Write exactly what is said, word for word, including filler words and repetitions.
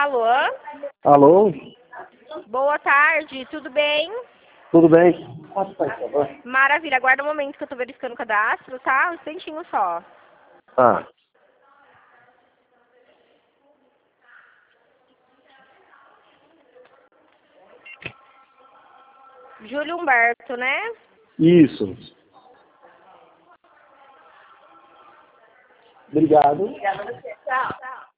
Alô? Alô? Boa tarde, tudo bem? Tudo bem? Pode, por favor. Maravilha, aguarda um momento que eu tô verificando o cadastro, tá? Um instantinho só. Ah, Júlio Humberto, né? isso. Obrigado. Obrigada a você. Tchau.